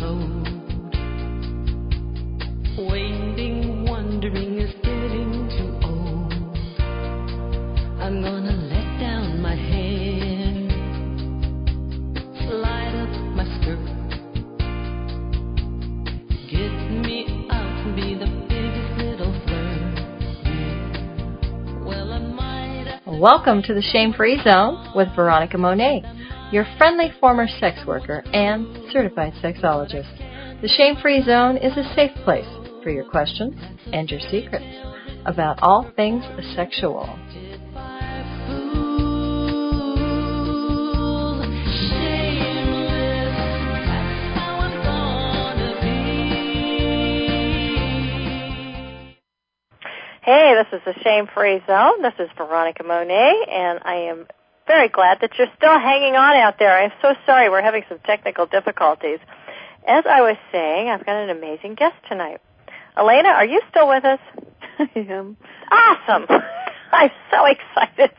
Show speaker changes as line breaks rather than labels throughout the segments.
road. Waiting, wondering is getting too old. I'm gonna let down my hair, slide up my skirt, get me out, be the biggest little flirt. Yeah. Well, I might.
Welcome to the Shame-Free Zone with Veronica Monet, your friendly former sex worker and certified sexologist. The Shame-Free Zone is a safe place for your questions and your secrets about all things sexual.
Hey, this is the Shame-Free Zone. This is Veronica Monet, and I am very glad that you're still hanging on out there. I'm so sorry we're having some technical difficulties. As I was saying, I've got an amazing guest tonight. Elena, are you still with us?
I am.
Awesome. I'm so excited.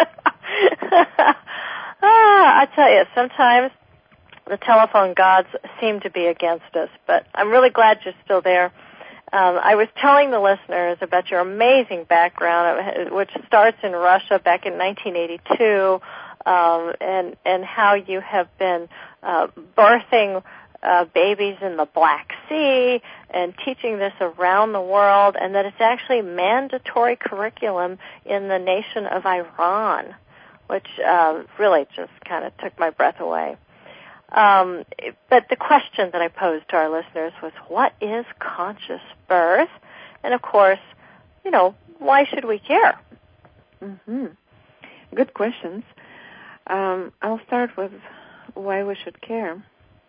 I tell you, sometimes the telephone gods seem to be against us, but I'm really glad you're still there. I was telling the listeners about your amazing background, which starts in Russia back in 1982, and how you have been birthing babies in the Black Sea and teaching this around the world, and that it's actually mandatory curriculum in the nation of Iran, which really just kind of took my breath away. But the question that I posed to our listeners was, what is conscious birth? And, of course, you know, why should we care?
Mm-hmm. Good questions. I'll start with why we should care.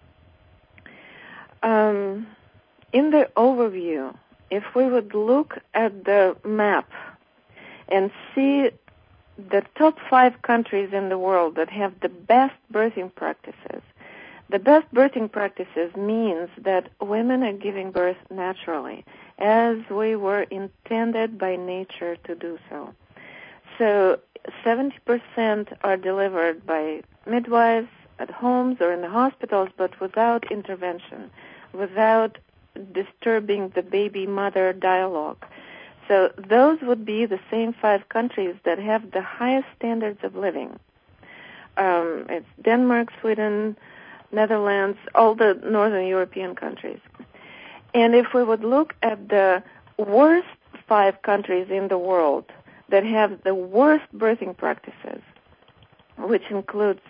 In the overview, if we would look at the map and see the top 5 countries in the world that have the best birthing practices, the best birthing practices means that women are giving birth naturally, as we were intended by nature to do so. So 70% are delivered by midwives at homes or in the hospitals, but without intervention, without disturbing the baby-mother dialogue. So those would be the same 5 countries that have the highest standards of living. It's Denmark, Sweden, Netherlands, all the Northern European countries. And if we would look at the worst 5 countries in the world that have the worst birthing practices, which includes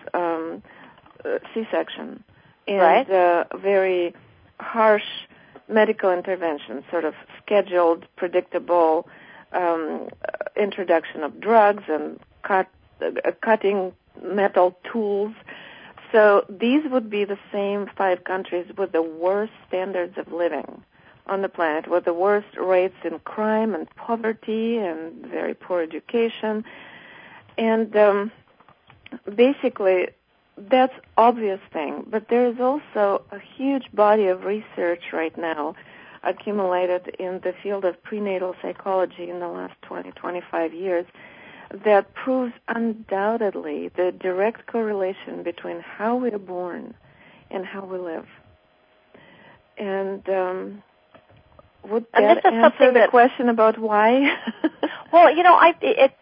C-section and
right.
Very harsh medical intervention, sort of scheduled, predictable introduction of drugs and cutting metal tools. So these would be the same 5 countries with the worst standards of living on the planet, with the worst rates in crime and poverty and very poor education. And basically, that's obvious thing. But there is also a huge body of research right now accumulated in the field of prenatal psychology in the last 20, 25 years that proves undoubtedly the direct correlation between how we are born and how we live. And would that answer the question about why?
Well, you know,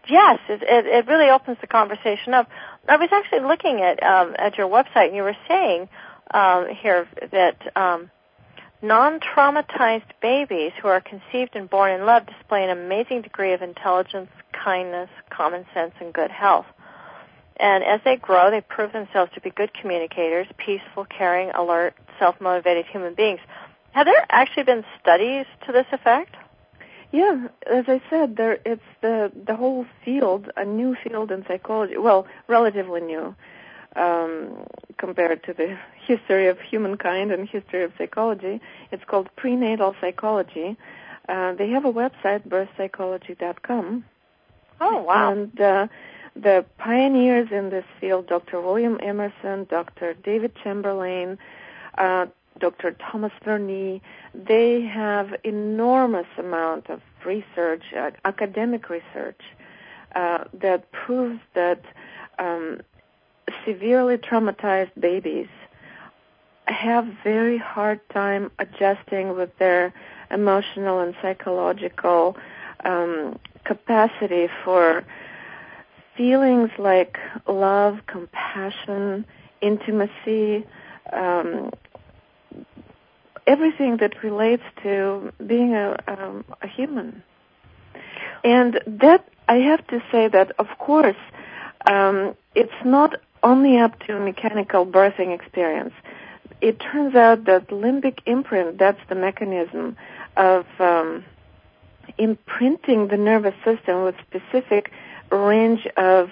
it really opens the conversation up. I was actually looking at your website, and you were saying here that non-traumatized babies who are conceived and born in love display an amazing degree of intelligence, kindness, common sense, and good health. And as they grow, they prove themselves to be good communicators, peaceful, caring, alert, self-motivated human beings. Have there actually been studies to this effect?
Yeah, as I said, it's the whole field, a new field in psychology. Well, relatively new compared to the history of humankind and history of psychology. It's called prenatal psychology. They have a website, birthpsychology.com.
Oh, wow.
And the pioneers in this field, Dr. William Emerson, Dr. David Chamberlain, Dr. Thomas Verny, they have enormous amount of research, academic research, that proves that severely traumatized babies have very hard time adjusting with their emotional and psychological capacity for feelings like love, compassion, intimacy, everything that relates to being a human. And that, I have to say that, of course, it's not only up to mechanical birthing experience. It turns out that limbic imprint, that's the mechanism of imprinting the nervous system with specific range of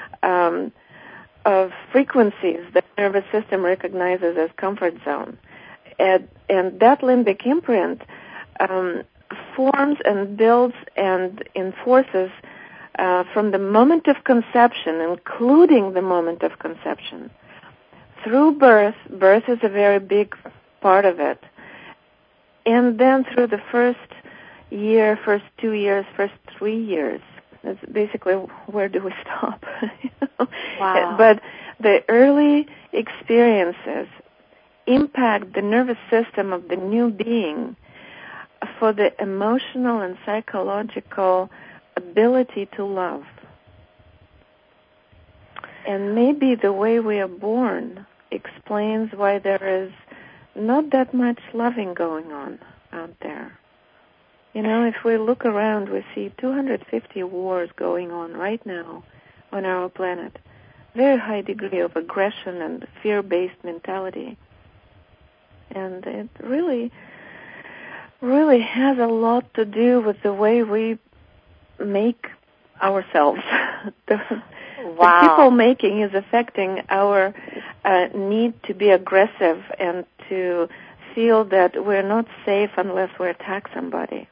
frequencies that the nervous system recognizes as comfort zone. And that limbic imprint forms and builds and enforces from the moment of conception, including the moment of conception, through birth. Birth is a very big part of it. And then through the first year, first 2 years, first 3 years. That's basically where do we stop?
Wow.
But the early experiences impact the nervous system of the new being for the emotional and psychological ability to love. And maybe the way we are born explains why there is not that much loving going on out there. You know, if we look around, we see 250 wars going on right now on our planet. Very high degree of aggression and fear-based mentality. And it really, really has a lot to do with the way we make ourselves. The people making is affecting our need to be aggressive and to feel that we're not safe unless we attack somebody.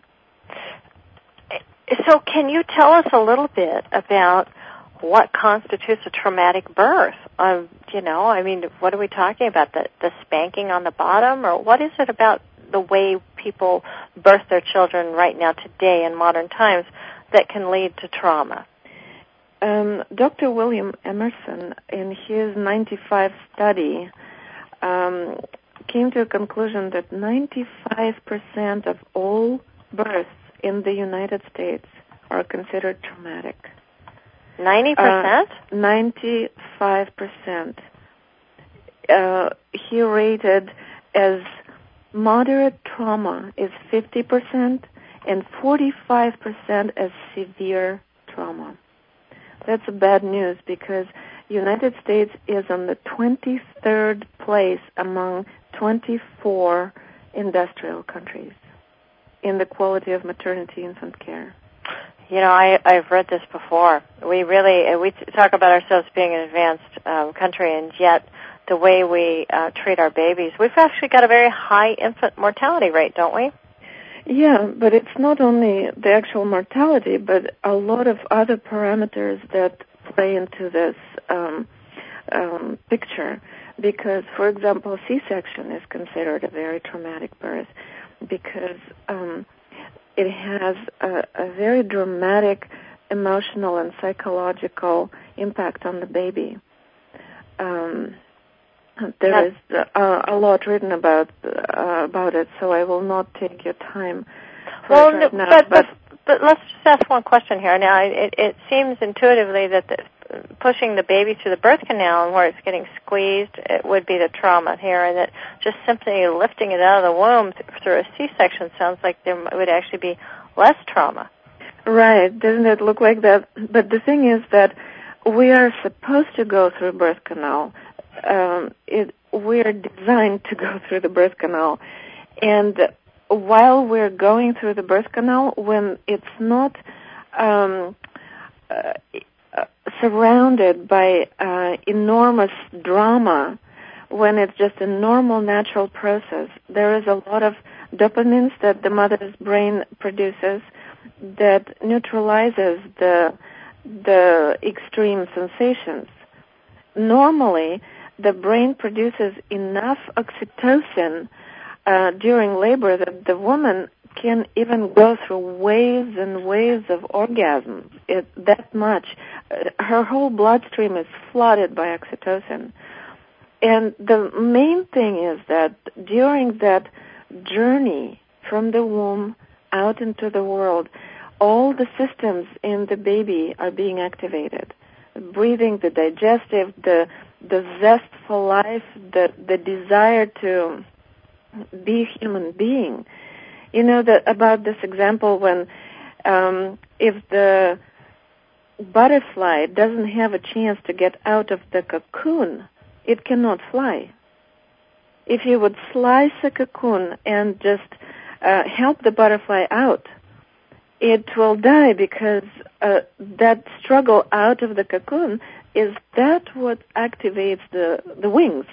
So can you tell us a little bit about what constitutes a traumatic birth? What are we talking about? The spanking on the bottom? Or what is it about the way people birth their children right now today in modern times that can lead to trauma?
Dr. William Emerson, in his 95 study, came to a conclusion that 95% of all births in the United States are considered traumatic.
90%?
95%. He rated as moderate trauma is 50% and 45% as severe trauma. That's bad news because United States is on the 23rd place among 24 industrial countries in the quality of maternity-infant care.
You know, I've read this before. We talk about ourselves being an advanced country, and yet the way we treat our babies, we've actually got a very high infant mortality rate, don't we?
Yeah, but it's not only the actual mortality, but a lot of other parameters that play into this picture. Because, for example, C-section is considered a very traumatic birth because it has a very dramatic emotional and psychological impact on the baby. There is a lot written about it, so I will not take your time.
Well, but let's just ask one question here. Now, it seems intuitively that pushing the baby through the birth canal and where it's getting squeezed, it would be the trauma here, and that just simply lifting it out of the womb through a C-section sounds like there would actually be less trauma.
Right. Doesn't it look like that? But the thing is that we are supposed to go through a birth canal. We are designed to go through the birth canal. And while we're going through the birth canal, when it's not surrounded by enormous drama, when it's just a normal, natural process, there is a lot of dopamines that the mother's brain produces that neutralizes the extreme sensations. Normally, the brain produces enough oxytocin during labor that the woman can even go through waves and waves of orgasms. That much. Her whole bloodstream is flooded by oxytocin. And the main thing is that during that journey from the womb out into the world, all the systems in the baby are being activated. Breathing, the digestive, the zest for life, the desire to be a human being. You know about this example when if the butterfly doesn't have a chance to get out of the cocoon, it cannot fly. If you would slice a cocoon and just help the butterfly out, it will die because that struggle out of the cocoon is that what activates the wings.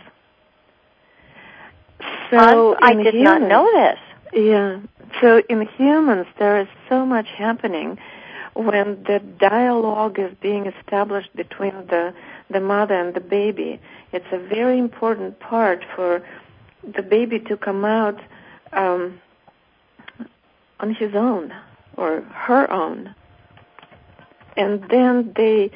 So
I did not know this.
Yeah. So in humans, there is so much happening when the dialogue is being established between the mother and the baby. It's a very important part for the baby to come out on his own or her own. And then they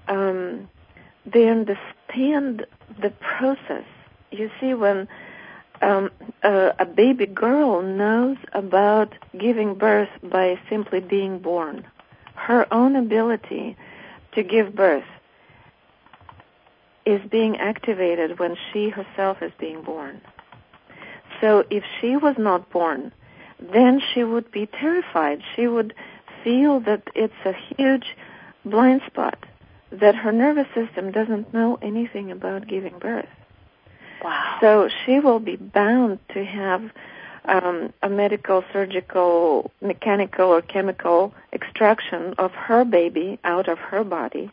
understand the process. You see, when a baby girl knows about giving birth by simply being born, her own ability to give birth is being activated when she herself is being born. So if she was not born, then she would be terrified. She would feel that it's a huge blind spot, that her nervous system doesn't know anything about giving birth.
Wow.
So she will be bound to have a medical, surgical, mechanical, or chemical extraction of her baby out of her body.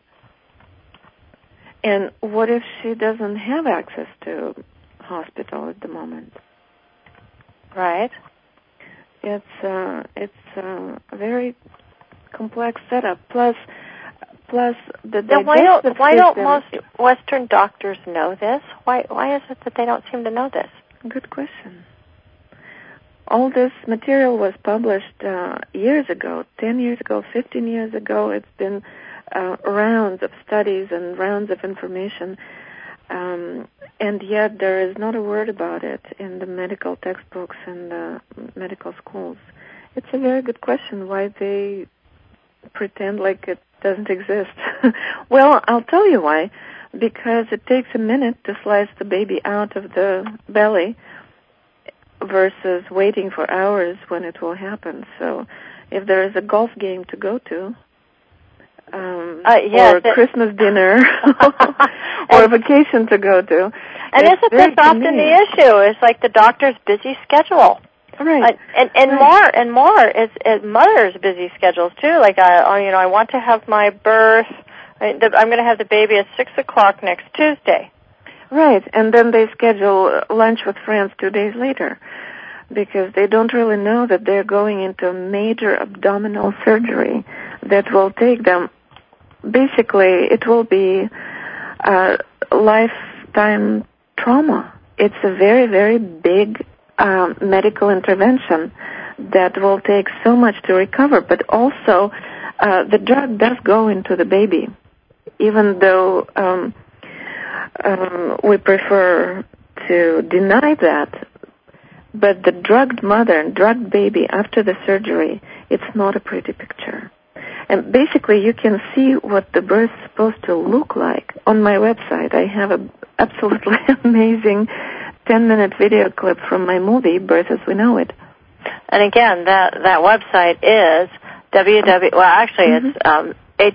And what if she doesn't have access to hospital at the moment?
Right.
It's a very complex setup. Plus the
Now, why don't most Western doctors know this? Why is it that they don't seem to know this?
Good question. All this material was published years ago, 10 years ago, 15 years ago. It's been rounds of studies and rounds of information, and yet there is not a word about it in the medical textbooks and the medical schools. It's a very good question why they pretend like it doesn't exist. Well, I'll tell you why. Because it takes a minute to slice the baby out of the belly versus waiting for hours when it will happen. So if there is a golf game to go to, or a Christmas dinner, or a vacation to go to.
And isn't this often the issue? It's like the doctor's busy schedule.
Right.
And more is mothers' busy schedules too. Like I want to have my birth. I'm going to have the baby at 6:00 next Tuesday.
Right, and then they schedule lunch with friends 2 days later because they don't really know that they're going into a major abdominal surgery that will take them. Basically, it will be a lifetime trauma. It's a very, very big medical intervention that will take so much to recover, but also the drug does go into the baby, even though we prefer to deny that. But the drugged mother and drugged baby after the surgery, it's not a pretty picture. And basically, you can see what the birth is supposed to look like. On my website, I have an absolutely amazing 10-minute video clip from my movie, Birth as We Know It.
And again, that website is it's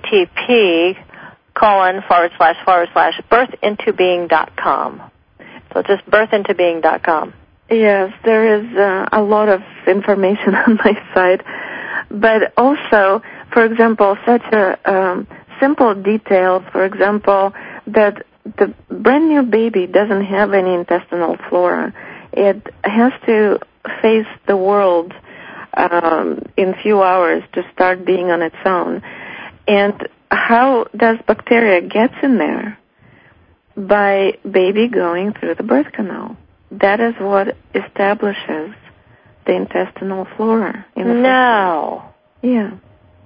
http://birthintobeing.com. So just birthintobeing.com.
Yes, there is a lot of information on my site. But also, for example, such a simple detail, for example, that the brand new baby doesn't have any intestinal flora. It has to face the world in a few hours to start being on its own. And how does bacteria get in there? By baby going through the birth canal. That is what establishes the intestinal flora.
No.
Yeah.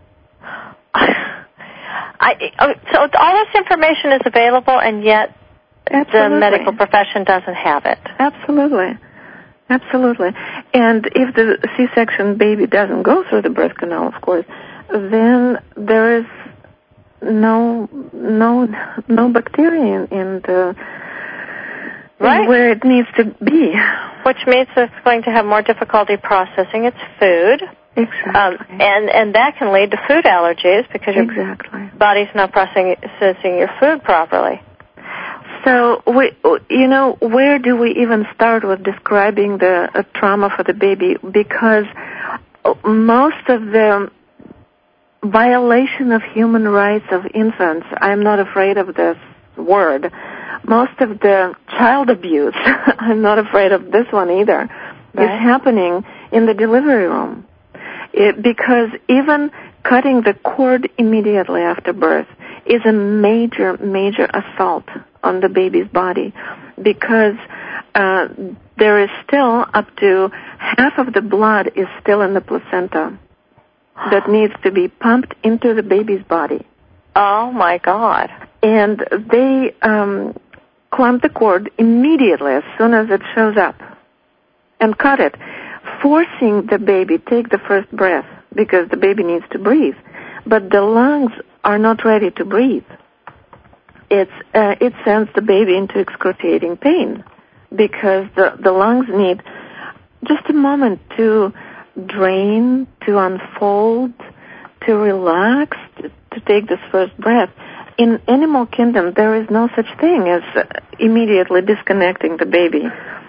So all this information is available, and yet the medical profession doesn't have it.
Absolutely. Absolutely. And if the C-section baby doesn't go through the birth canal, of course, then there is no bacteria in the where it needs to be.
Which means it's going to have more difficulty processing its food.
Exactly.
And that can lead to food allergies because your body's not processing your food properly.
So, where do we even start with describing the trauma for the baby? Because most of the violation of human rights of infants, I'm not afraid of this word, most of the child abuse, I'm not afraid of this one either, is happening in the delivery room. Because even cutting the cord immediately after birth is a major, major assault on the baby's body, because there is still up to half of the blood is still in the placenta that needs to be pumped into the baby's body.
Oh, my God.
And they clamp the cord immediately as soon as it shows up and cut it, forcing the baby take the first breath because the baby needs to breathe. But the lungs are not ready to breathe. It sends the baby into excruciating pain because the lungs need just a moment to drain, to unfold, to relax, to take this first breath. In animal kingdom, there is no such thing as immediately disconnecting the baby.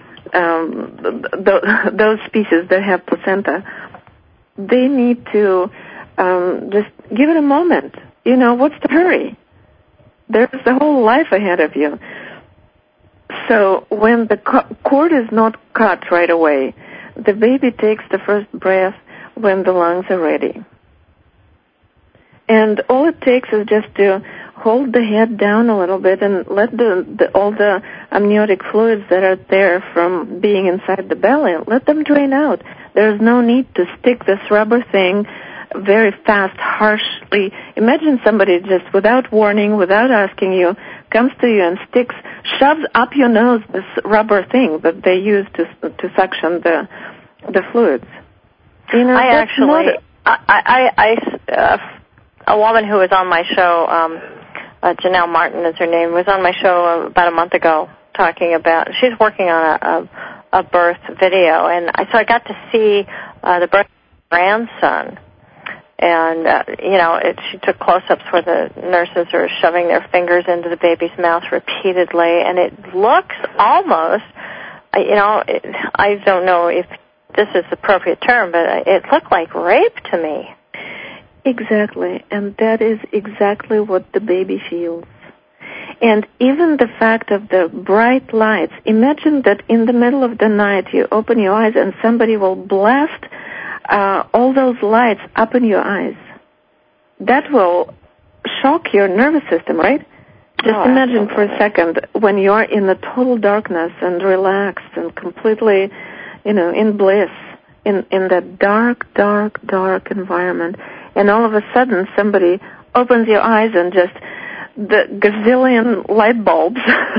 Those species that have placenta, they need to just give it a moment. What's the hurry? There's the whole life ahead of you. So when the cord is not cut right away, the baby takes the first breath when the lungs are ready. And all it takes is just to hold the head down a little bit and let all the amniotic fluids that are there from being inside the belly, let them drain out. There's no need to stick this rubber thing very fast, harshly. Imagine somebody just without warning, without asking you, comes to you and shoves up your nose this rubber thing that they use to suction the fluids.
A woman who was on my show, Janelle Martin is her name, was on my show about a month ago talking about, she's working on a birth video, and so I got to see the birth of her grandson. And, she took close-ups where the nurses are shoving their fingers into the baby's mouth repeatedly, and it looks almost, I don't know if this is the appropriate term, but it looked like rape to me.
Exactly, and that is exactly what the baby feels. And even the fact of the bright lights, imagine that in the middle of the night you open your eyes and somebody will blast all those lights up in your eyes. That will shock your nervous system, right? Just imagine for a second when you're in the total darkness and relaxed and completely, in bliss, in that dark, dark, dark environment, and all of a sudden somebody opens your eyes and just the gazillion light bulbs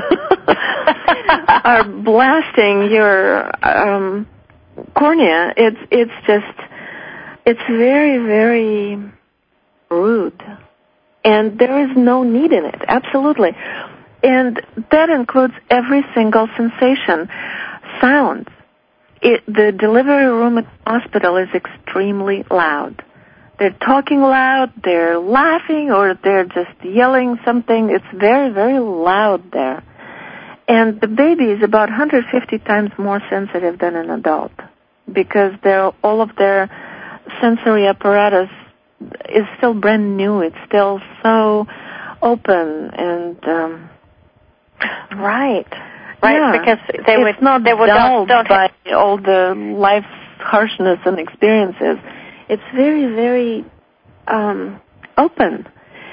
are blasting your cornea. It's very, very rude. And there is no need in it, absolutely. And that includes every single sensation. Sounds. The delivery room at the hospital is extremely loud. They're talking loud, they're laughing, or they're just yelling something. It's very, very loud there. And the baby is about 150 times more sensitive than an adult because all of their sensory apparatus is still brand new. It's still so open and
right,
yeah,
because
it's not dulled by all the life's harshness and experiences. It's very, very open.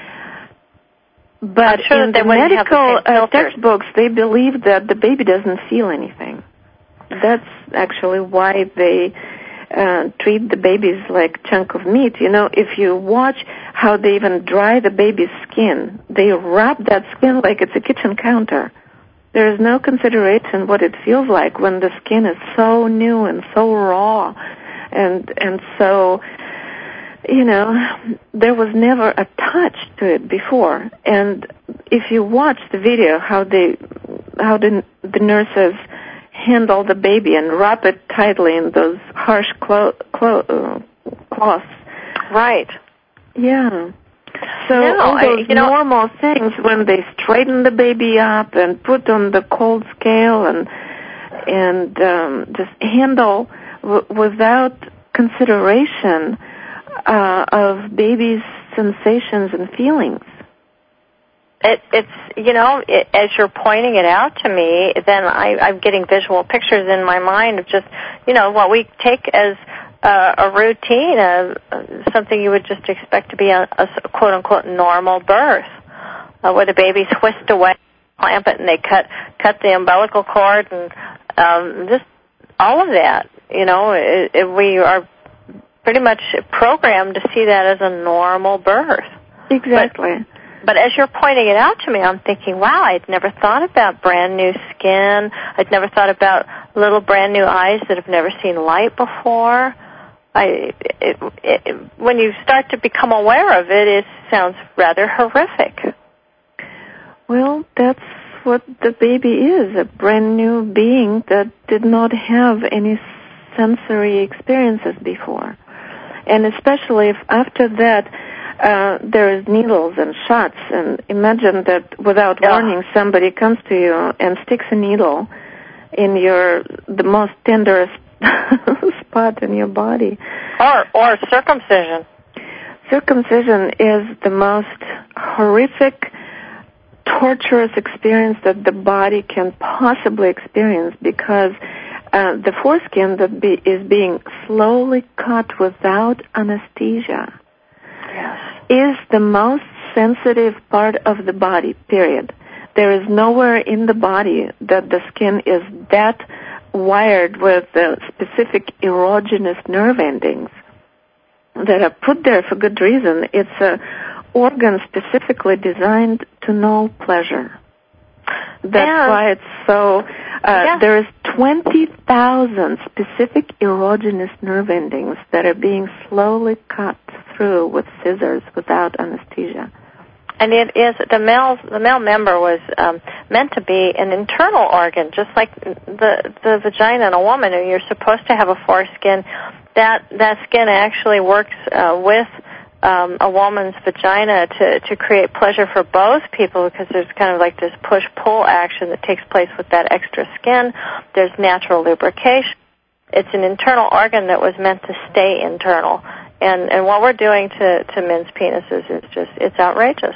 But
sure
in the medical textbooks, they believe that the baby doesn't feel anything. That's actually why they treat the babies like chunk of meat. If you watch how they even dry the baby's skin, they wrap that skin like it's a kitchen counter. There is no consideration what it feels like when the skin is so new and so raw, and so, you know, there was never a touch to it before. And if you watch the video, how the nurses handle the baby and wrap it tightly in those harsh cloths.
Right.
Yeah. So all those normal things, when they straighten the baby up and put on the cold scale and just handle without consideration of baby's sensations and feelings.
It's as you're pointing it out to me, then I'm getting visual pictures in my mind of just, what we take as a routine, something you would just expect to be a quote-unquote normal birth, where the baby's whisked away, clamp it, and they cut the umbilical cord, and just all of that. We are pretty much programmed to see that as a normal birth.
Exactly.
But as you're pointing it out to me, I'm thinking, wow, I'd never thought about brand new skin. I'd never thought about little brand new eyes that have never seen light before. When you start to become aware of it, it sounds rather horrific.
Well, that's what the baby is, a brand new being that did not have any sensory experiences before. And especially if after that there is needles and shots, and imagine that without warning somebody comes to you and sticks a needle in the most tenderest spot in your body.
Or circumcision.
Circumcision is the most horrific, torturous experience that the body can possibly experience, because the foreskin is being slowly cut without anesthesia is the most sensitive part of the body, period. There is nowhere in the body that the skin is that wired with specific erogenous nerve endings that are put there for good reason. It's an organ specifically designed to know pleasure. That's why it's so... There is 20,000 specific erogenous nerve endings that are being slowly cut through with scissors without anesthesia.
And it is, the male member was meant to be an internal organ, just like the vagina in a woman. You're supposed to have a foreskin. That skin actually works with a woman's vagina to create pleasure for both people, because there's kind of like this push-pull action that takes place with that extra skin. There's natural lubrication. It's an internal organ that was meant to stay internal. And what we're doing to men's penises is it's outrageous.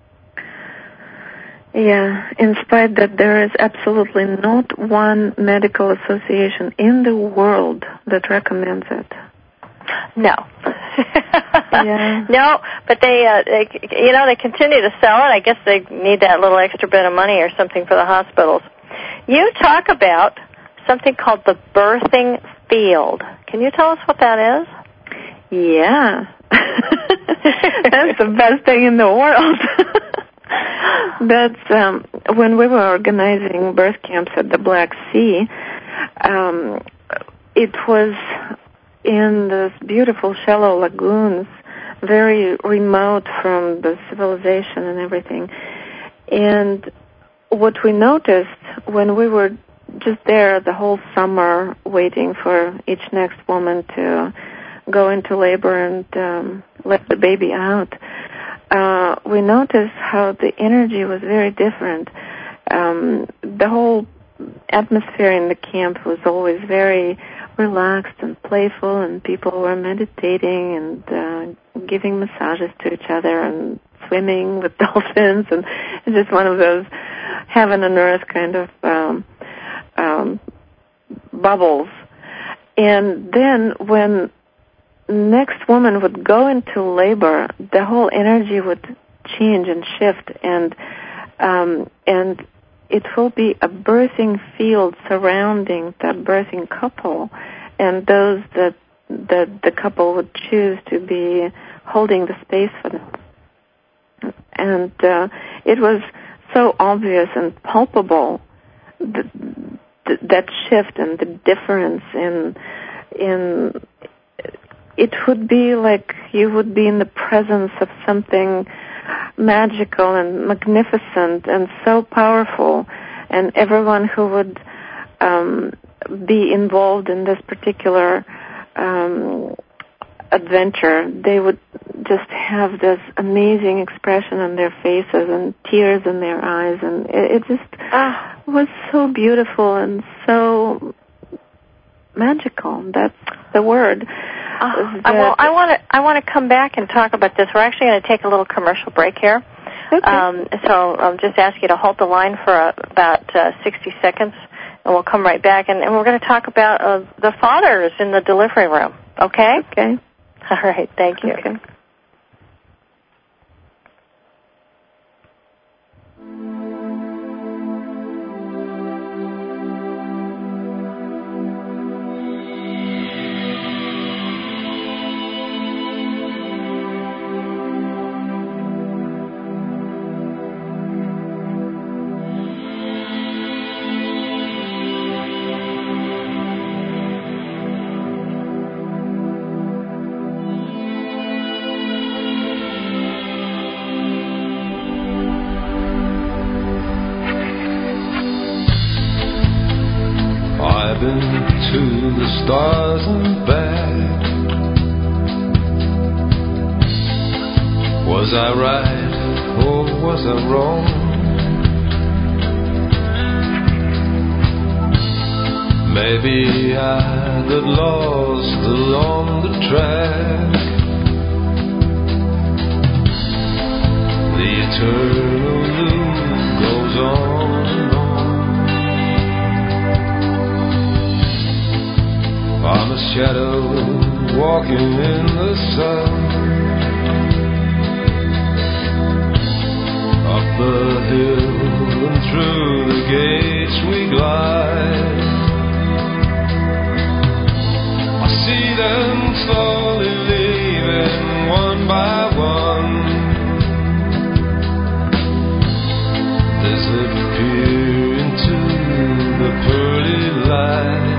Yeah, in spite that there is absolutely not one medical association in the world that recommends it.
No.
Yeah.
No, but they continue to sell it. I guess they need that little extra bit of money or something for the hospitals. You talk about something called the birthing field. Can you tell us what that is?
Yeah. That's the best thing in the world. That's when we were organizing birth camps at the Black Sea. It was in those beautiful shallow lagoons, very remote from the civilization and everything. And what we noticed when we were just there the whole summer waiting for each next woman to go into labor and let the baby out, we noticed how the energy was very different. The whole atmosphere in the camp was always very relaxed and playful, and people were meditating and giving massages to each other and swimming with dolphins, and it's just one of those heaven and earth kind of bubbles. And then when next woman would go into labor, the whole energy would change and shift, and it will be a birthing field surrounding that birthing couple, and those that the couple would choose to be holding the space for them. And it was so obvious and palpable that shift and the difference in it would be like you would be in the presence of something magical and magnificent and so powerful, and everyone who would be involved in this particular adventure, they would just have this amazing expression on their faces and tears in their eyes, and it just was so beautiful and so magical. That's the word.
Well, I want to come back and talk about this. We're actually going to take a little commercial break here.
Okay.
So I'll just ask you to hold the line for about 60 seconds, and we'll come right back. And we're going to talk about the fathers in the delivery room. Okay?
Okay.
All right. Thank you.
Okay.
I've been to the stars and back. Was I right or was I wrong? Maybe I got lost along the track. The eternal loop goes on and on. I'm a shadow walking in the sun. Up the hill and through the gates we glide. I see them slowly leaving one by one, disappear into the pearly light.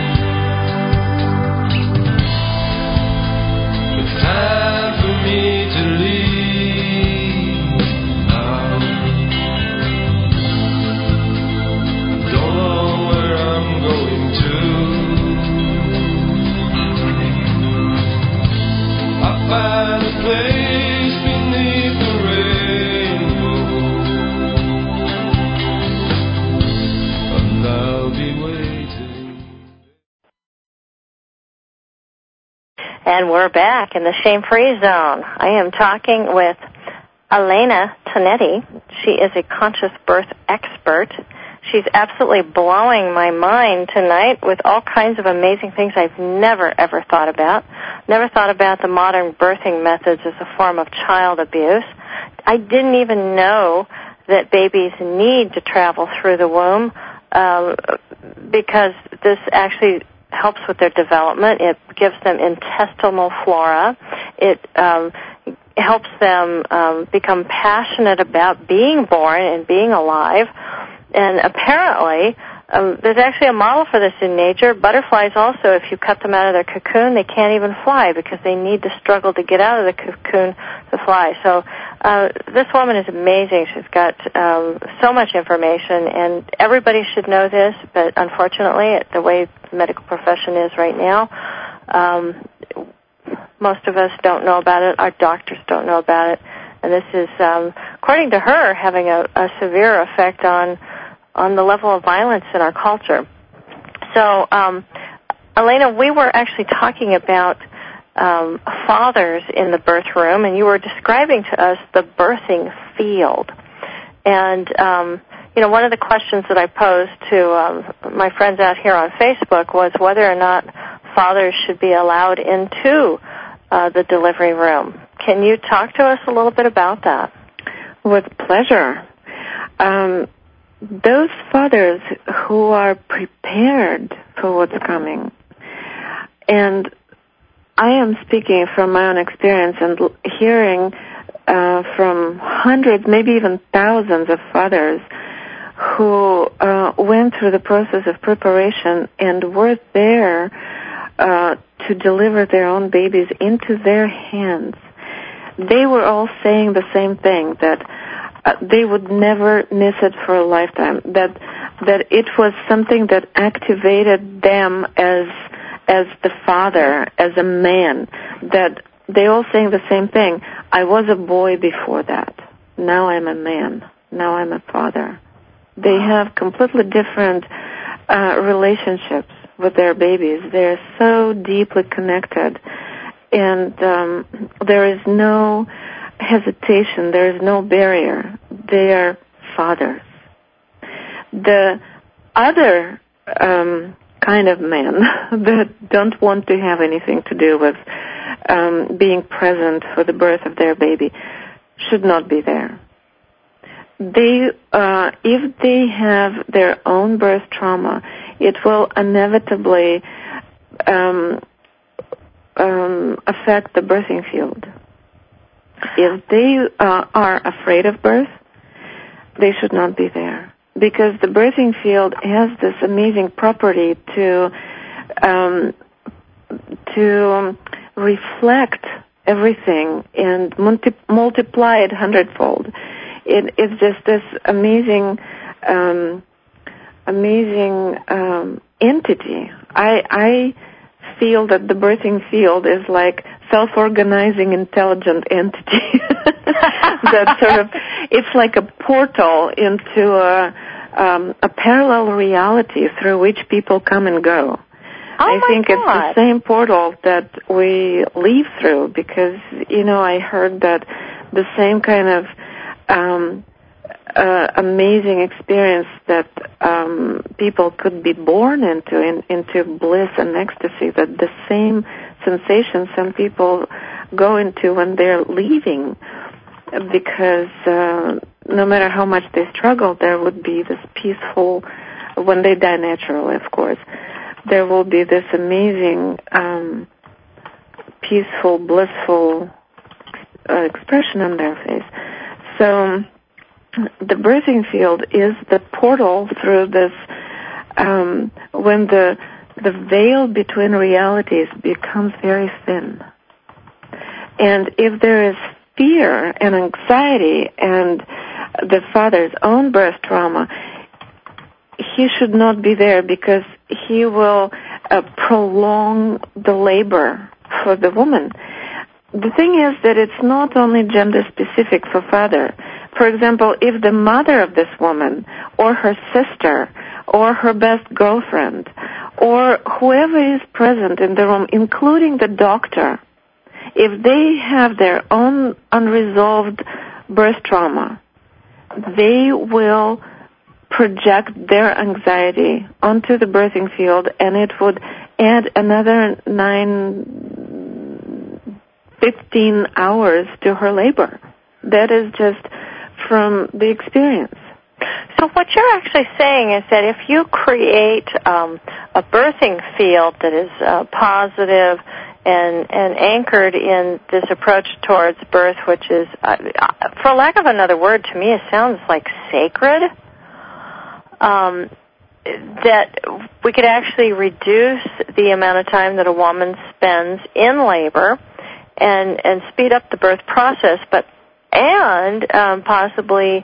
Time for me to leave now. Don't know where I'm going to. I find a place beneath the rainbow, and I'll be waiting.
And we're back in the shame-free zone. I am talking with Elena Tonetti. She is a conscious birth expert. She's absolutely blowing my mind tonight with all kinds of amazing things I've never, ever thought about. Never thought about the modern birthing methods as a form of child abuse. I didn't even know that babies need to travel through the womb because this actually helps with their development. It gives them intestinal flora. It helps them become passionate about being born and being alive. And apparently, there's actually a model for this in nature. Butterflies also, if you cut them out of their cocoon, they can't even fly because they need to struggle to get out of the cocoon to fly. So this woman is amazing. She's got so much information, and everybody should know this, but unfortunately, the way the medical profession is right now, most of us don't know about it. Our doctors don't know about it. And this is, according to her, having a severe effect on the level of violence in our culture. So, Elena, we were actually talking about fathers in the birth room, and you were describing to us the birthing field. And, one of the questions that I posed to my friends out here on Facebook was whether or not fathers should be allowed into the delivery room. Can you talk to us a little bit about that?
With pleasure. Those fathers who are prepared for what's coming, and I am speaking from my own experience and hearing from hundreds, maybe even thousands of fathers who went through the process of preparation and were there to deliver their own babies into their hands, they were all saying the same thing, that they would never miss it for a lifetime, that it was something that activated them as the father, as a man, that they all saying the same thing. I was a boy before that. Now I'm a man. Now I'm a father. They have completely different relationships with their babies. They're so deeply connected, and there is no hesitation. There is no barrier. They are fathers. The other kind of men that don't want to have anything to do with being present for the birth of their baby should not be there. They, if they have their own birth trauma, it will inevitably affect the birthing field. If they are afraid of birth, they should not be there, because the birthing field has this amazing property to reflect everything and multiply it 100-fold. It's just this amazing entity. I feel that the birthing field is like self-organizing intelligent entity that sort of, it's like a portal into a parallel reality through which people come and go. I think it's the same portal that we leave through, because, I heard that the same kind of amazing experience that people could be born into bliss and ecstasy, that the same sensation some people go into when they're leaving, because no matter how much they struggle, there would be this peaceful, when they die naturally, of course, there will be this amazing peaceful, blissful expression on their face. So the birthing field is the portal through this, when the veil between realities becomes very thin. And if there is fear and anxiety and the father's own birth trauma, he should not be there, because he will prolong the labor for the woman. The thing is that it's not only gender specific for father. For example, if the mother of this woman, or her sister, or her best girlfriend, or whoever is present in the room, including the doctor, if they have their own unresolved birth trauma, they will project their anxiety onto the birthing field, and it would add another 15 hours to her labor. That is just from the experience.
So what you're actually saying is that if you create a birthing field that is positive and anchored in this approach towards birth, which is, for lack of another word, to me it sounds like sacred, that we could actually reduce the amount of time that a woman spends in labor and speed up the birth process, and possibly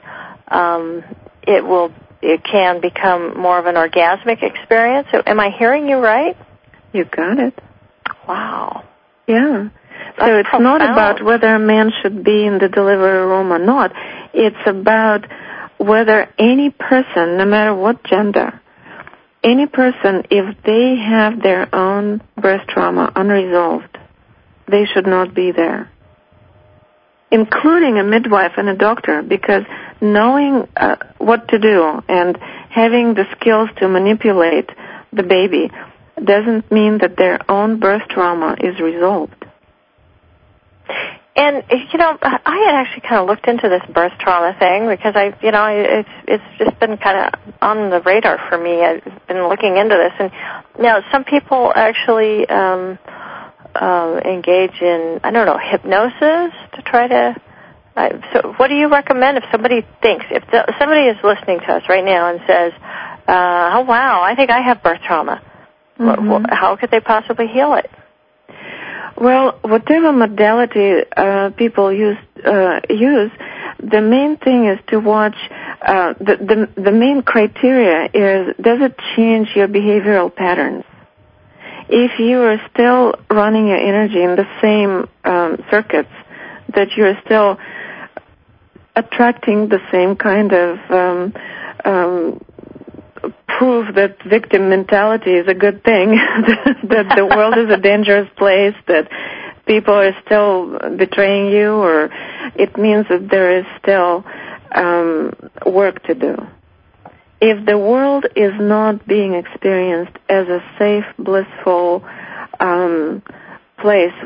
it can become more of an orgasmic experience. So am I hearing you right?
You got it.
Wow.
Yeah. So
That's
it's
profound.
not about whether a man should be in the delivery room or not. It's about whether any person, no matter what gender, any person, if they have their own birth trauma unresolved, they should not be there, including a midwife and a doctor, because knowing what to do and having the skills to manipulate the baby doesn't mean that their own birth trauma is resolved.
And, I had actually kind of looked into this birth trauma thing, because it's just been kind of on the radar for me. I've been looking into this. And now some people actually engage in, hypnosis to try to So what do you recommend if somebody thinks, somebody is listening to us right now and says, oh, wow, I think I have birth trauma. Mm-hmm. How could they possibly heal it?
Well, whatever modality people use, the main thing is to watch, the main criteria is, does it change your behavioral patterns? If you are still running your energy in the same circuits, that you're still attracting the same kind of proof that victim mentality is a good thing, that the world is a dangerous place, that people are still betraying you, or it means that there is still work to do. If the world is not being experienced as a safe, blissful place,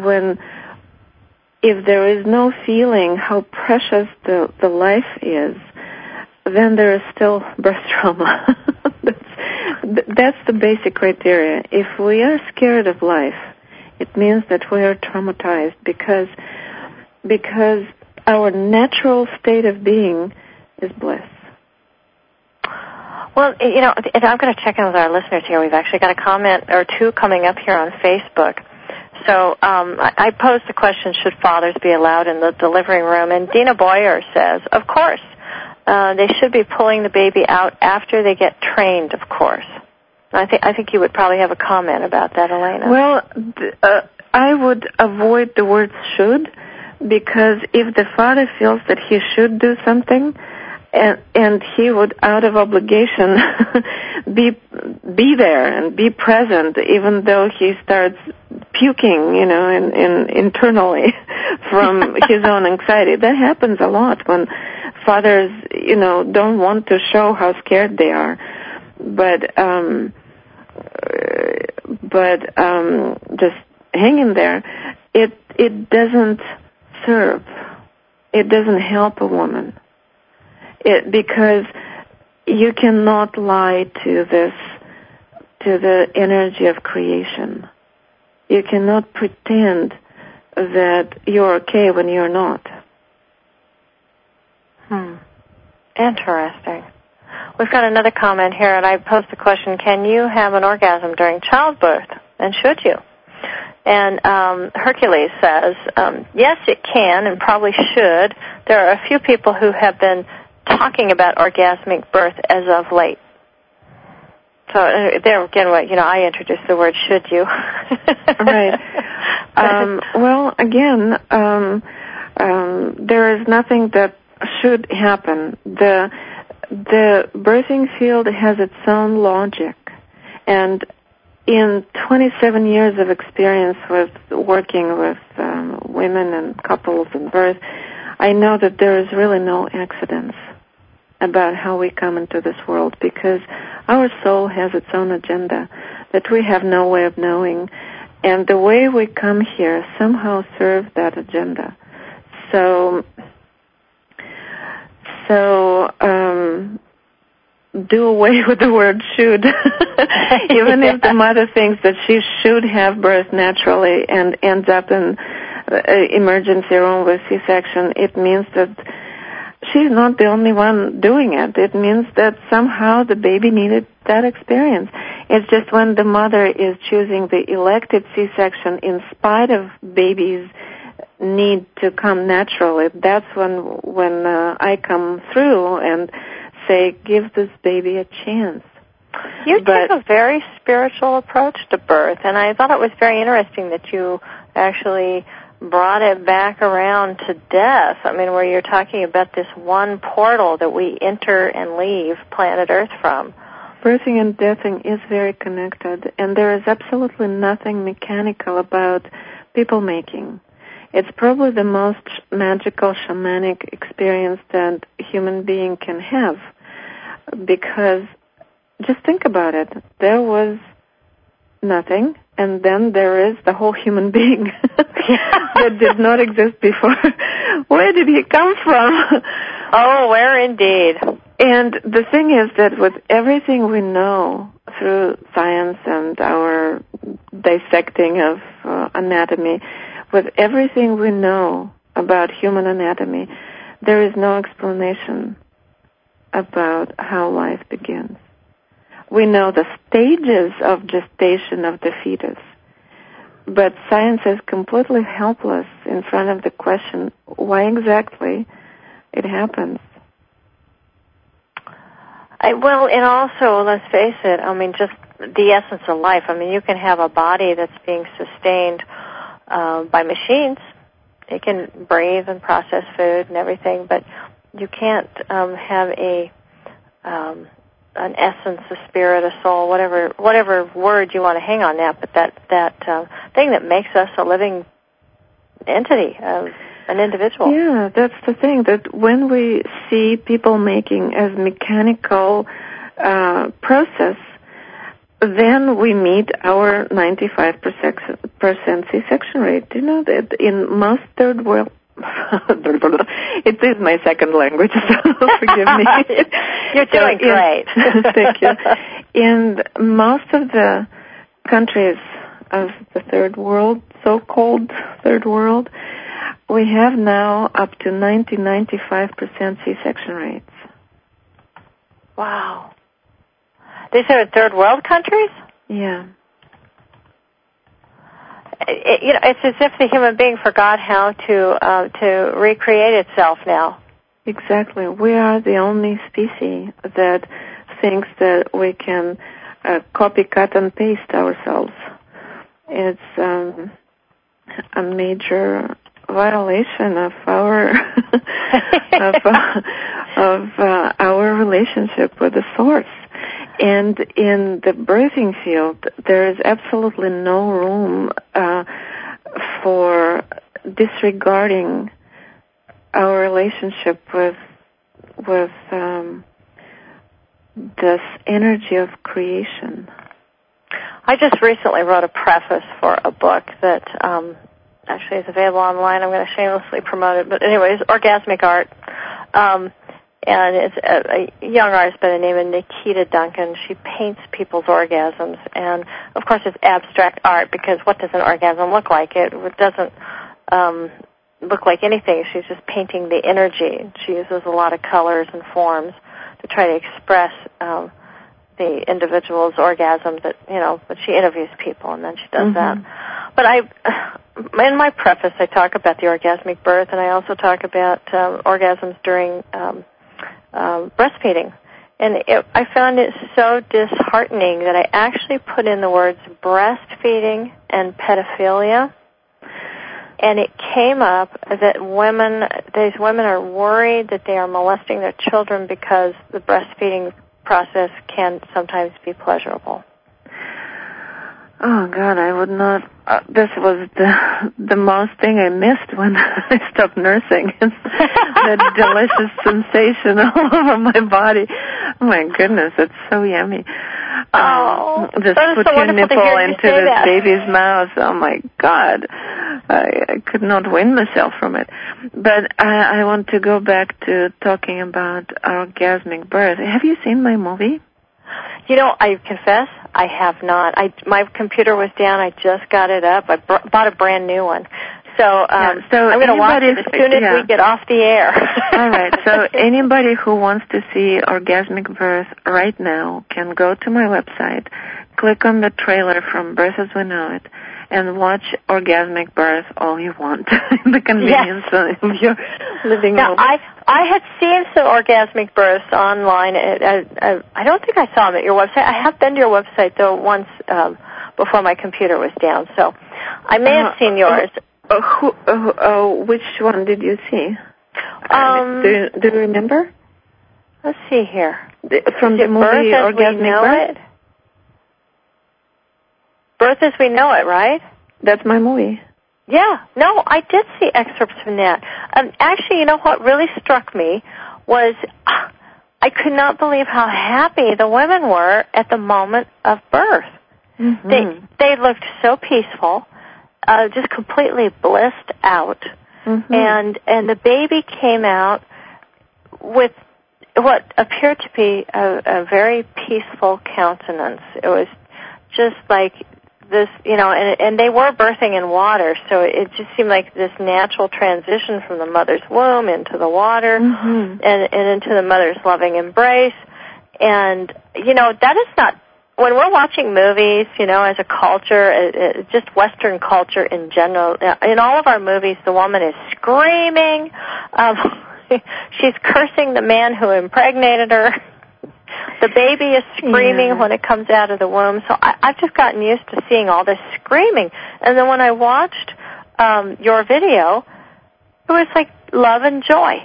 if there is no feeling how precious the life is, then there is still birth trauma. That's the basic criteria. If we are scared of life, it means that we are traumatized because our natural state of being is bliss.
Well, and I'm going to check in with our listeners here. We've actually got a comment or two coming up here on Facebook. So I posed the question, should fathers be allowed in the delivery room? And Dina Boyer says, of course. They should be pulling the baby out after they get trained, of course. I think you would probably have a comment about that, Elena.
Well, I would avoid the word should, because if the father feels that he should do something, and he would, out of obligation, be there and be present, even though he starts puking, internally from his own anxiety. That happens a lot when fathers, don't want to show how scared they are, but just hanging there, it doesn't serve. It doesn't help a woman. Because you cannot lie to the energy of creation. You cannot pretend that you're okay when you're not.
Interesting. We've got another comment here, and I posed the question, can you have an orgasm during childbirth, and should you? And Hercules says, yes, it can and probably should. There are a few people who have been talking about orgasmic birth as of late. So there again, I introduced the word "should you."
Right. Well, again, there is nothing that should happen. The birthing field has its own logic, and in 27 years of experience with working with women and couples in birth, I know that there is really no accidents about how we come into this world, because our soul has its own agenda that we have no way of knowing, and the way we come here somehow serves that agenda. So do away with the word should. Even if the mother thinks that she should have birth naturally and ends up in emergency room with C-section, it means that she's not the only one doing it. It means that somehow the baby needed that experience. It's just when the mother is choosing the elected C-section in spite of baby's need to come naturally, that's when I come through and say, give this baby a chance.
You take a very spiritual approach to birth, and I thought it was very interesting that you actually brought it back around to death. I mean, where you're talking about this one portal that we enter and leave planet Earth from.
Birthing and deathing is very connected, and there is absolutely nothing mechanical about people making. It's probably the most magical shamanic experience that a human being can have, because just think about it. There was nothing, and then there is the whole human being that did not exist before. Where did he come from?
Oh, where indeed.
And the thing is that with everything we know through science and our dissecting of anatomy, with everything we know about human anatomy, there is no explanation about how life begins. We know the stages of gestation of the fetus, but science is completely helpless in front of the question, why exactly it happens?
Well, and also, let's face it, I mean, just the essence of life. I mean, you can have a body that's being sustained by machines. They can breathe and process food and everything, but you can't have an essence, a spirit, a soul, whatever word you want to hang on that, but that thing that makes us a living entity, an individual.
Yeah, that's the thing, that when we see people making as mechanical process, then we meet our 95% C-section rate. Do you know that in most third world, it is my second language, so forgive me.
You're doing great.
Thank you. In most of the countries of the third world, so-called third world, we have now up to 95% C-section rates.
Wow. These are third world countries?
Yeah.
It's as if the human being forgot how to recreate itself now.
Exactly. We are the only species that thinks that we can copy, cut, and paste ourselves. It's a major violation of our of our relationship with the source. And in the birthing field, there is absolutely no room for disregarding our relationship with this energy of creation.
I just recently wrote a preface for a book that actually is available online. I'm going to shamelessly promote it. But anyways, Orgasmic Art. And it's a young artist by the name of Nikita Duncan. She paints people's orgasms. And, of course, it's abstract art because what does an orgasm look like? It doesn't look like anything. She's just painting the energy. She uses a lot of colors and forms to try to express the individual's orgasm but she interviews people and then she does that. But in my preface, I talk about the orgasmic birth, and I also talk about orgasms during breastfeeding. And I found it so disheartening that I actually put in the words breastfeeding and pedophilia. And it came up that these women are worried that they are molesting their children because the breastfeeding process can sometimes be pleasurable.
Oh God, I would not. This was the most thing I missed when I stopped nursing. That delicious sensation all over my body. Oh my goodness, it's so yummy. Just put your nipple into the baby's mouth. Oh my God, I could not win myself from it. But I want to go back to talking about orgasmic birth. Have you seen my movie?
I confess, I have not. My computer was down. I just got it up. I bought a brand new one. So I'm going to watch it as soon as we get off the air.
All right. So anybody who wants to see Orgasmic Birth right now can go to my website, click on the trailer from Birth as We Know It, and watch Orgasmic Birth all you want in the convenience of your living room.
I had seen some orgasmic births online. I don't think I saw them at your website. I have been to your website, though, once before my computer was down. So I may have seen yours.
Which one did you see? Do you remember?
Let's see here.
From the movie Orgasmic Birth?
Birth as We Know It, right?
That's my movie.
Yeah. No, I did see excerpts from that. Actually, you know what really struck me was I could not believe how happy the women were at the moment of birth. Mm-hmm. They looked so peaceful, just completely blissed out. Mm-hmm. And the baby came out with what appeared to be a very peaceful countenance. It was just like this, and they were birthing in water, so it just seemed like this natural transition from the mother's womb into the water, and into the mother's loving embrace. And, that is not, when we're watching movies, as a culture, just Western culture in general, in all of our movies, the woman is screaming. She's cursing the man who impregnated her. The baby is screaming when it comes out of the womb. So I've just gotten used to seeing all this screaming. And then when I watched your video, it was like love and joy.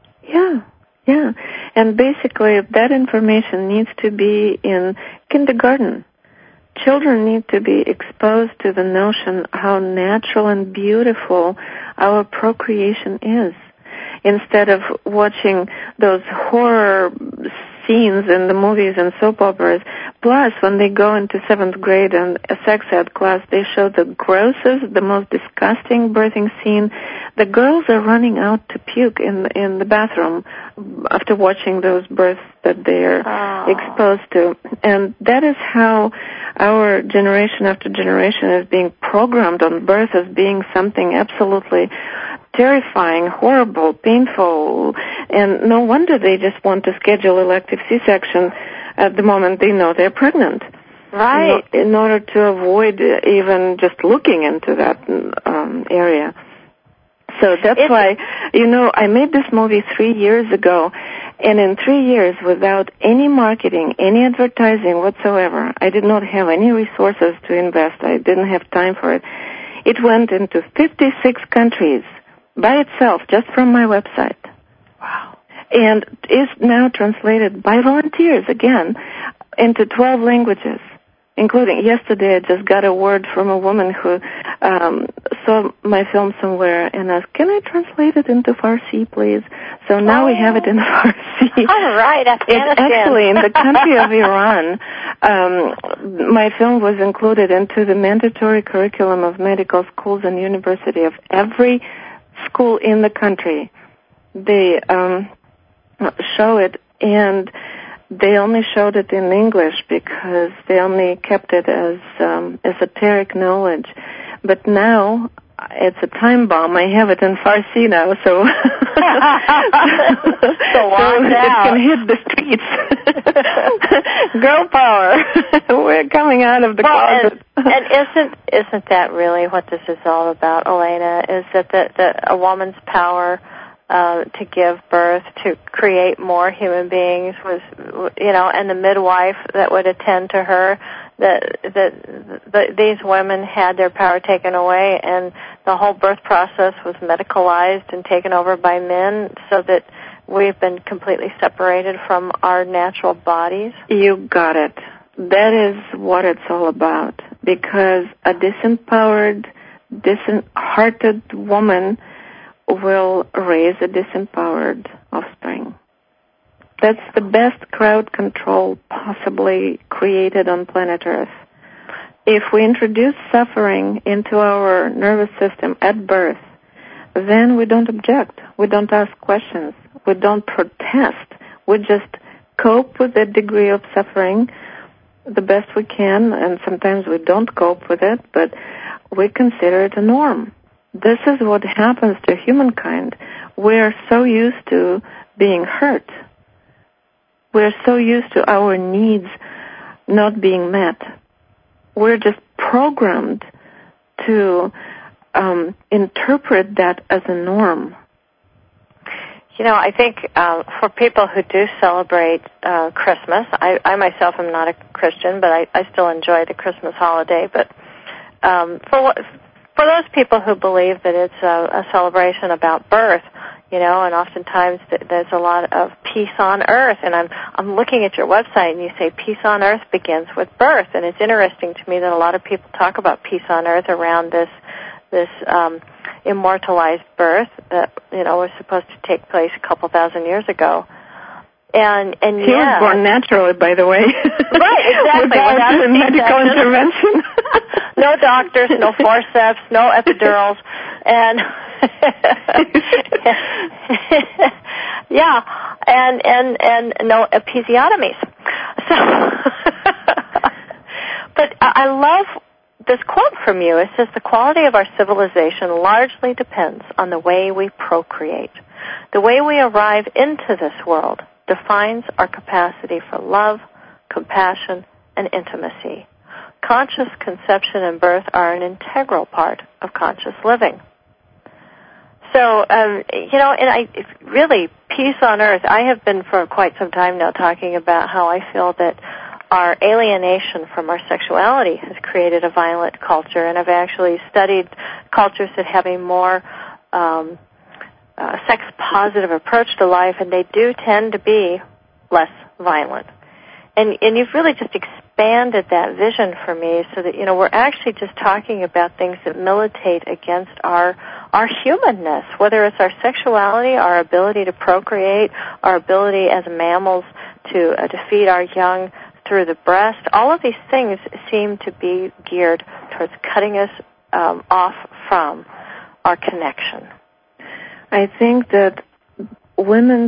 Yeah. And basically that information needs to be in kindergarten. Children need to be exposed to the notion how natural and beautiful our procreation is, instead of watching those horror scenes in the movies and soap operas. Plus, when they go into 7th grade and a sex ed class, they show the grossest, the most disgusting birthing scene. The girls are running out to puke in the bathroom after watching those births that they're exposed to. And that is how our generation after generation is being programmed on birth as being something absolutely terrifying, horrible, painful, and no wonder they just want to schedule elective C-section at the moment they know they're pregnant.
Right.
In order to avoid even just looking into that area. So that's why, I made this movie 3 years ago, and in 3 years, without any marketing, any advertising whatsoever, I did not have any resources to invest. I didn't have time for it. It went into 56 countries by itself, just from my website.
Wow.
And is now translated by volunteers, again, into 12 languages, including yesterday I just got a word from a woman who saw my film somewhere and asked, can I translate it into Farsi, please? So now we have it in Farsi.
All right, Afghanistan.
It's actually in the country of Iran. My film was included into the mandatory curriculum of medical schools and university of every school in the country. They show it, and they only showed it in English because they only kept it as esoteric knowledge. But now it's a time bomb. I have it in Farsi now, so it can hit the streets. Girl power. We're coming out of the closet.
And isn't that really what this is all about, Elena? Is that a woman's power to give birth, to create more human beings, was, and the midwife that would attend to her, that these women had their power taken away, and the whole birth process was medicalized and taken over by men, so that we've been completely separated from our natural bodies.
You got it. That is what it's all about, because a disempowered, disheartened woman will raise a disempowered offspring. That's the best crowd control possibly created on planet Earth. If we introduce suffering into our nervous system at birth, then we don't object. We don't ask questions. We don't protest. We just cope with the degree of suffering the best we can, and sometimes we don't cope with it, but we consider it a norm. This is what happens to humankind. We're so used to being hurt. We're so used to our needs not being met. We're just programmed to interpret that as a norm.
I think for people who do celebrate Christmas, I myself am not a Christian, but I still enjoy the Christmas holiday. But for those people who believe that it's a celebration about birth, and oftentimes there's a lot of peace on earth, and I'm looking at your website, and you say peace on earth begins with birth, and it's interesting to me that a lot of people talk about peace on earth around this immortalized birth that was supposed to take place a couple thousand years ago. And
he was born naturally, by the way.
Right, exactly.
Without a medical intervention.
No doctors, no forceps, no epidurals, and and no episiotomies. So, but I love this quote from you, it says, the quality of our civilization largely depends on the way we procreate. The way we arrive into this world defines our capacity for love, compassion, and intimacy. Conscious conception and birth are an integral part of conscious living. So, it's really peace on earth. I have been for quite some time now talking about how I feel that our alienation from our sexuality has created a violent culture, and I've actually studied cultures that have a more sex-positive approach to life, and they do tend to be less violent. And you've really just expanded that vision for me so that, we're actually just talking about things that militate against our humanness, whether it's our sexuality, our ability to procreate, our ability as mammals to feed our young through the breast. All of these things seem to be geared towards cutting us off from our connection.
I think that women's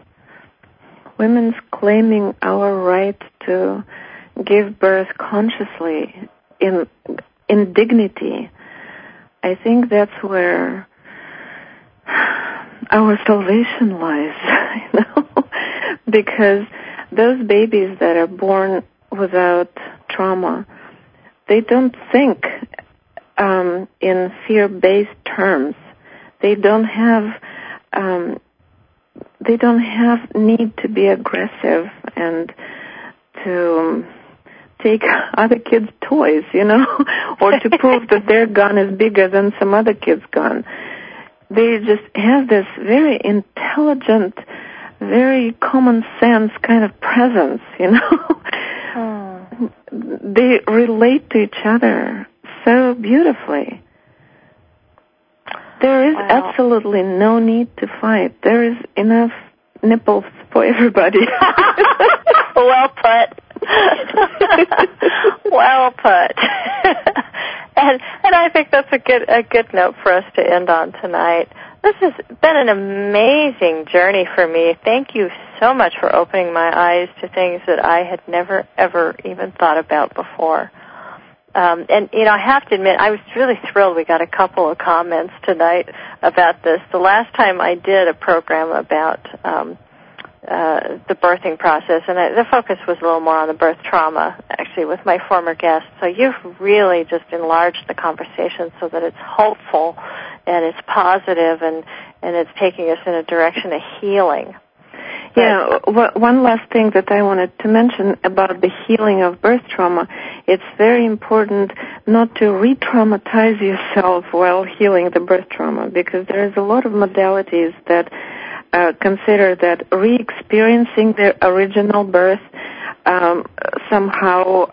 claiming our right to give birth consciously in dignity, I think that's where our salvation lies, because those babies that are born without trauma, they don't think in fear-based terms. They don't have need to be aggressive and to take other kids' toys, or to prove that their gun is bigger than some other kid's gun. They just have this very intelligent, very common sense kind of presence, They relate to each other so beautifully. There is absolutely no need to fight. There is enough nipples for everybody.
Well put. Well put. And I think that's a good note for us to end on tonight. This has been an amazing journey for me. Thank you so much for opening my eyes to things that I had never, ever even thought about before. And I have to admit, I was really thrilled we got a couple of comments tonight about this. The last time I did a program about the birthing process, and the focus was a little more on the birth trauma, actually, with my former guest. So you've really just enlarged the conversation so that it's hopeful and it's positive and it's taking us in a direction of healing.
Yeah, one last thing that I wanted to mention about the healing of birth trauma, it's very important not to re-traumatize yourself while healing the birth trauma, because there is a lot of modalities that consider that re-experiencing the original birth somehow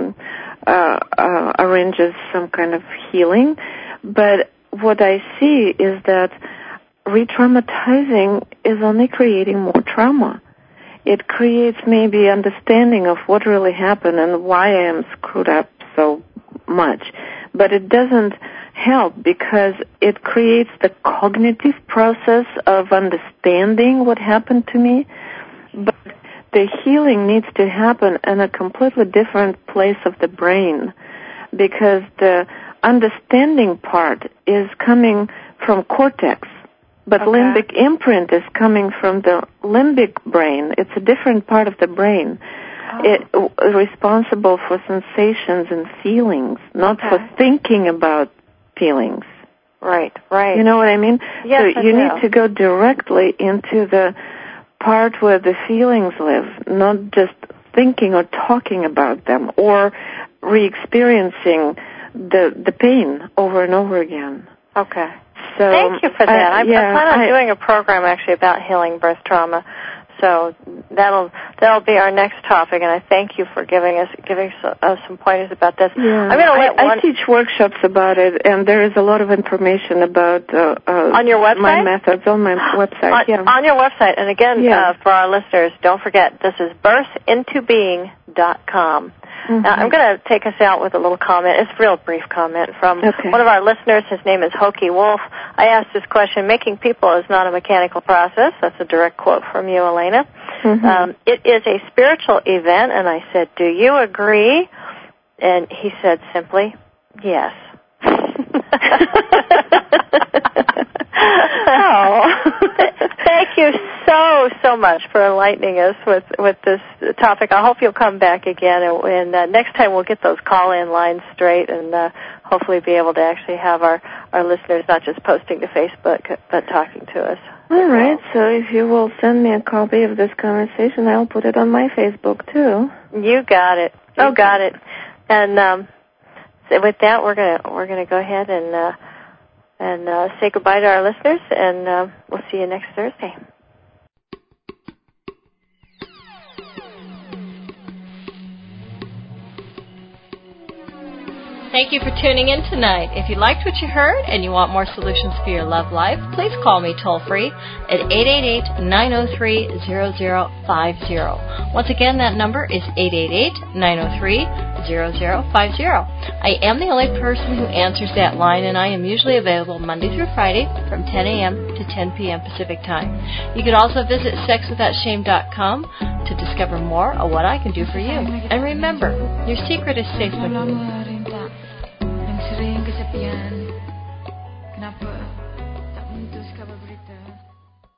arranges some kind of healing. But what I see is that re-traumatizing is only creating more trauma. It creates maybe understanding of what really happened and why I am screwed up so much. But it doesn't help because it creates the cognitive process of understanding what happened to me. But the healing needs to happen in a completely different place of the brain, because the understanding part is coming from cortex. But limbic imprint is coming from the limbic brain. It's a different part of the brain. It's responsible for sensations and feelings, not for thinking about feelings.
Right, right.
You know what I mean?
Yes,
so you need to go directly into the part where the feelings live, not just thinking or talking about them or re-experiencing the pain over and over again.
Okay.
So,
thank you for that. I plan on doing a program actually about healing birth trauma. So that'll be our next topic, and I thank you for giving us some pointers about this.
Yeah.
I'm going to
I teach workshops about it, and there is a lot of information about
on your website?
My methods on my website.
On your website, and again, for our listeners, don't forget this is birthintobeing.com.
Mm-hmm.
Now, I'm going to take us out with a little comment. It's a real brief comment from one of our listeners. His name is Hokie Wolf. I asked this question, making people is not a mechanical process. That's a direct quote from you, Elena. Mm-hmm. It is a spiritual event, and I said, do you agree? And he said simply, Yes.
Oh.
Thank you so much for enlightening us with this topic. I hope you'll come back again, and next time we'll get those call-in lines straight, and hopefully be able to actually have our listeners not just posting to Facebook, but talking to us.
All right, so if you will send me a copy of this conversation, I'll put it on my Facebook, too.
You got it. You got it. And so with that, we're gonna go ahead and say goodbye to our listeners, and we'll see you next Thursday.
Thank you for tuning in tonight. If you liked what you heard and you want more solutions for your love life, please call me toll-free at 888-903-0050. Once again, that number is 888-903-0050. I am the only person who answers that line, and I am usually available Monday through Friday from 10 a.m. to 10 p.m. Pacific Time. You can also visit sexwithoutshame.com to discover more of what I can do for you. And remember, your secret is safe with me.
Sering kesepian